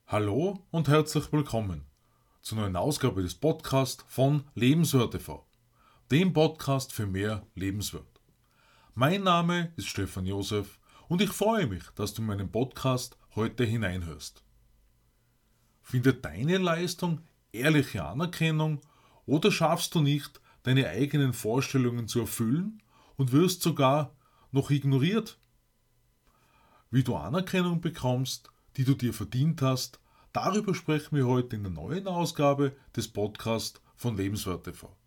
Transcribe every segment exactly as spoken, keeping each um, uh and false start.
Hallo und herzlich willkommen zur neuen Ausgabe des Podcasts von Lebenswert T V, dem Podcast für mehr Lebenswert. Mein Name ist Stefan Josef und ich freue mich, dass du in meinen Podcast heute hineinhörst. Findet deine Leistung ehrliche Anerkennung oder schaffst du nicht, deine eigenen Vorstellungen zu erfüllen und wirst sogar noch ignoriert? Wie du Anerkennung bekommst, die du dir verdient hast, darüber sprechen wir heute in der neuen Ausgabe des Podcasts von Lebenswert T V.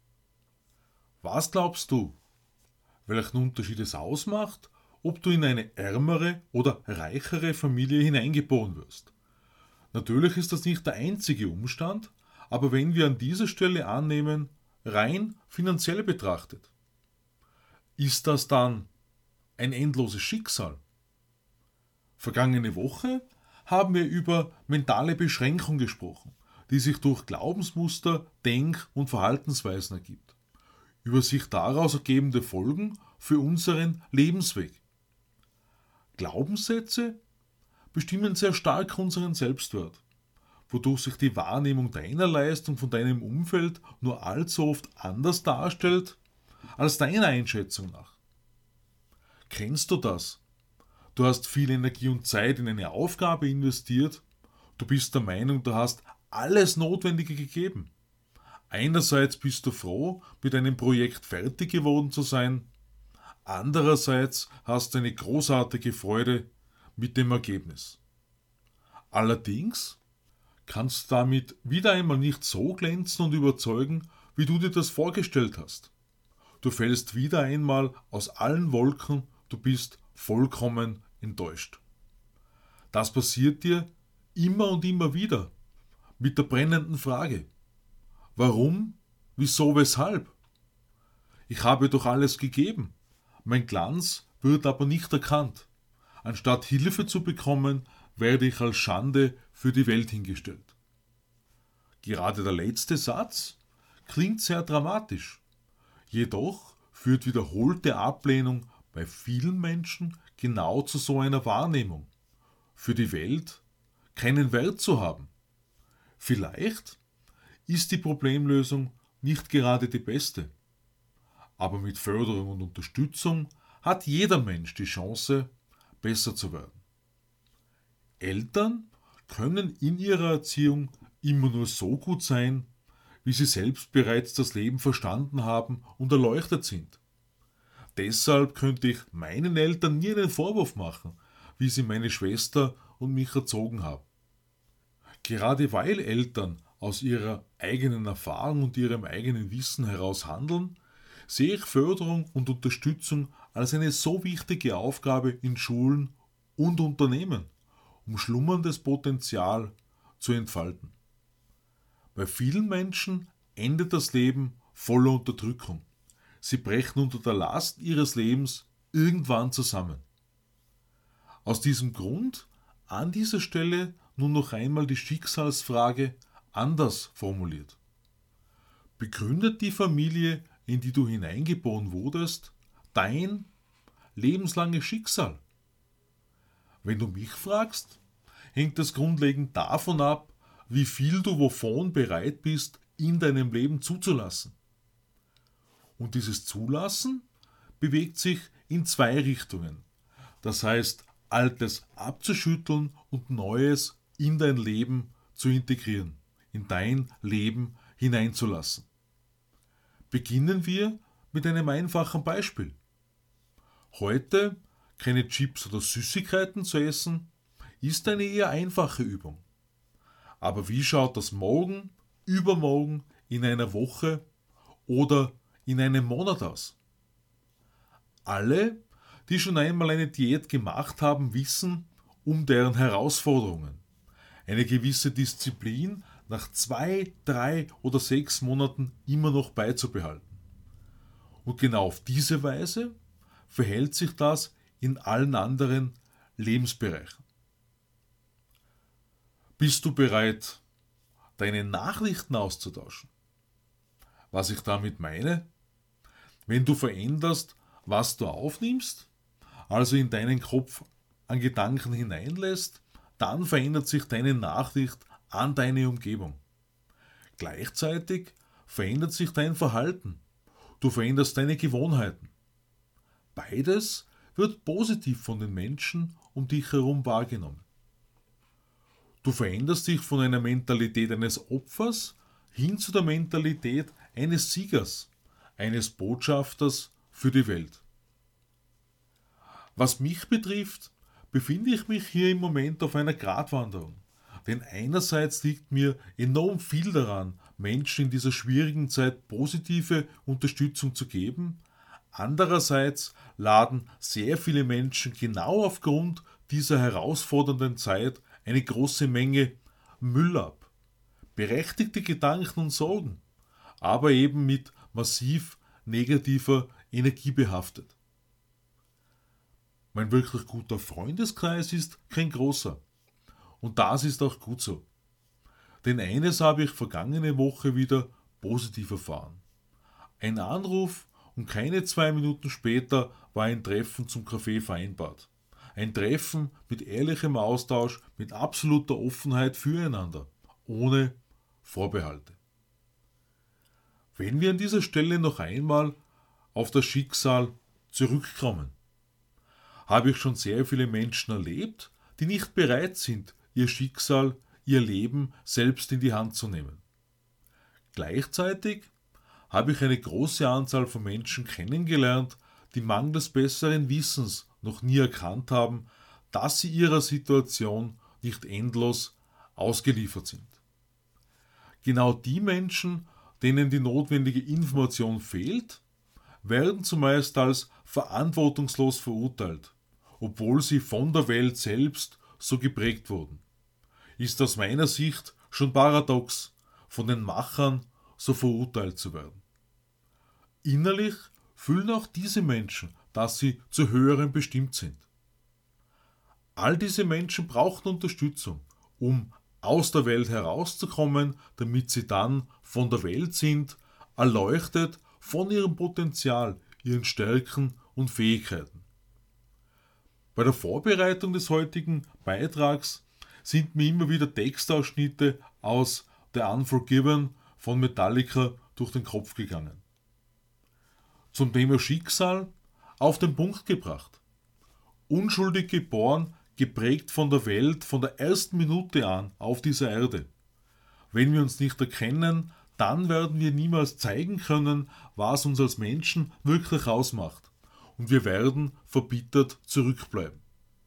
Was glaubst du, welchen Unterschied es ausmacht, ob du in eine ärmere oder reichere Familie hineingeboren wirst? Natürlich ist das nicht der einzige Umstand, aber wenn wir an dieser Stelle annehmen, rein finanziell betrachtet, ist das dann ein endloses Schicksal? Vergangene Woche haben wir über mentale Beschränkung gesprochen, die sich durch Glaubensmuster, Denk- und Verhaltensweisen ergibt. Über sich daraus ergebende Folgen für unseren Lebensweg. Glaubenssätze bestimmen sehr stark unseren Selbstwert, wodurch sich die Wahrnehmung deiner Leistung von deinem Umfeld nur allzu oft anders darstellt als deiner Einschätzung nach. Kennst du das? Du hast viel Energie und Zeit in eine Aufgabe investiert. Du bist der Meinung, du hast alles Notwendige gegeben. Einerseits bist du froh, mit einem Projekt fertig geworden zu sein. Andererseits hast du eine großartige Freude mit dem Ergebnis. Allerdings kannst du damit wieder einmal nicht so glänzen und überzeugen, wie du dir das vorgestellt hast. Du fällst wieder einmal aus allen Wolken, du bist vollkommen enttäuscht. Das passiert dir immer und immer wieder mit der brennenden Frage: Warum, wieso, weshalb? Ich habe doch alles gegeben. Mein Glanz wird aber nicht erkannt. Anstatt Hilfe zu bekommen, werde ich als Schande für die Welt hingestellt. Gerade der letzte Satz klingt sehr dramatisch. Jedoch führt wiederholte Ablehnung bei vielen Menschen genau zu so einer Wahrnehmung. Für die Welt keinen Wert zu haben. Vielleicht ist die Problemlösung nicht gerade die beste. Aber mit Förderung und Unterstützung hat jeder Mensch die Chance, besser zu werden. Eltern können in ihrer Erziehung immer nur so gut sein, wie sie selbst bereits das Leben verstanden haben und erleuchtet sind. Deshalb könnte ich meinen Eltern nie einen Vorwurf machen, wie sie meine Schwester und mich erzogen haben. Gerade weil Eltern aus ihrer eigenen Erfahrung und ihrem eigenen Wissen heraus handeln, sehe ich Förderung und Unterstützung als eine so wichtige Aufgabe in Schulen und Unternehmen, um schlummerndes Potenzial zu entfalten. Bei vielen Menschen endet das Leben voller Unterdrückung. Sie brechen unter der Last ihres Lebens irgendwann zusammen. Aus diesem Grund an dieser Stelle nun noch einmal die Schicksalsfrage anders formuliert. Begründet die Familie, in die du hineingeboren wurdest, dein lebenslanges Schicksal? Wenn du mich fragst, hängt es grundlegend davon ab, wie viel du wovon bereit bist, in deinem Leben zuzulassen. Und dieses Zulassen bewegt sich in zwei Richtungen. Das heißt, Altes abzuschütteln und Neues in dein Leben zu integrieren, in dein Leben hineinzulassen. Beginnen wir mit einem einfachen Beispiel. Heute keine Chips oder Süßigkeiten zu essen, ist eine eher einfache Übung. Aber wie schaut das morgen, übermorgen, in einer Woche oder in einem Monat aus? Alle, die schon einmal eine Diät gemacht haben, wissen um deren Herausforderungen. Eine gewisse Disziplin nach zwei, drei oder sechs Monaten immer noch beizubehalten. Und genau auf diese Weise verhält sich das in allen anderen Lebensbereichen. Bist du bereit, deine Nachrichten auszutauschen? Was ich damit meine? Wenn du veränderst, was du aufnimmst, also in deinen Kopf an Gedanken hineinlässt, dann verändert sich deine Nachricht an deine Umgebung. Gleichzeitig verändert sich dein Verhalten. Du veränderst deine Gewohnheiten. Beides wird positiv von den Menschen um dich herum wahrgenommen. Du veränderst dich von einer Mentalität eines Opfers hin zu der Mentalität eines Siegers, eines Botschafters für die Welt. Was mich betrifft, befinde ich mich hier im Moment auf einer Gratwanderung. Denn einerseits liegt mir enorm viel daran, Menschen in dieser schwierigen Zeit positive Unterstützung zu geben. Andererseits laden sehr viele Menschen genau aufgrund dieser herausfordernden Zeit eine große Menge Müll ab. Berechtigte Gedanken und Sorgen, aber eben mit massiv negativer Energie behaftet. Mein wirklich guter Freundeskreis ist kein großer. Und das ist auch gut so. Denn eines habe ich vergangene Woche wieder positiv erfahren. Ein Anruf und keine zwei Minuten später war ein Treffen zum Kaffee vereinbart. Ein Treffen mit ehrlichem Austausch, mit absoluter Offenheit füreinander, ohne Vorbehalte. Wenn wir an dieser Stelle noch einmal auf das Schicksal zurückkommen, habe ich schon sehr viele Menschen erlebt, die nicht bereit sind, ihr Schicksal, ihr Leben selbst in die Hand zu nehmen. Gleichzeitig habe ich eine große Anzahl von Menschen kennengelernt, die mangels besseren Wissens noch nie erkannt haben, dass sie ihrer Situation nicht endlos ausgeliefert sind. Genau die Menschen, denen die notwendige Information fehlt, werden zumeist als verantwortungslos verurteilt, obwohl sie von der Welt selbst so geprägt wurden. Ist aus meiner Sicht schon paradox, von den Machern so verurteilt zu werden. Innerlich fühlen auch diese Menschen, dass sie zu Höherem bestimmt sind. All diese Menschen brauchen Unterstützung, um aus der Welt herauszukommen, damit sie dann von der Welt sind, erleuchtet von ihrem Potenzial, ihren Stärken und Fähigkeiten. Bei der Vorbereitung des heutigen Beitrags sind mir immer wieder Textausschnitte aus The Unforgiven von Metallica durch den Kopf gegangen. Zum Thema Schicksal auf den Punkt gebracht. Unschuldig geboren, geprägt von der Welt, von der ersten Minute an auf dieser Erde. Wenn wir uns nicht erkennen, dann werden wir niemals zeigen können, was uns als Menschen wirklich ausmacht. Und wir werden verbittert zurückbleiben.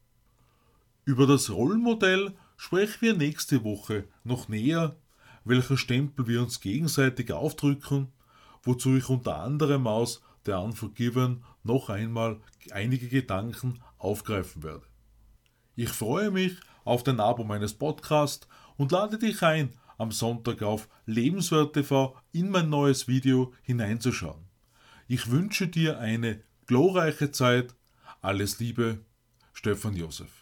Über das Rollenmodell sprechen wir nächste Woche noch näher, welcher Stempel wir uns gegenseitig aufdrücken, wozu ich unter anderem aus The Unforgiven noch einmal einige Gedanken aufgreifen werde. Ich freue mich auf den Abo meines Podcasts und lade dich ein, am Sonntag auf Lebenswert T V in mein neues Video hineinzuschauen. Ich wünsche dir eine glorreiche Zeit. Alles Liebe, Stefan Josef.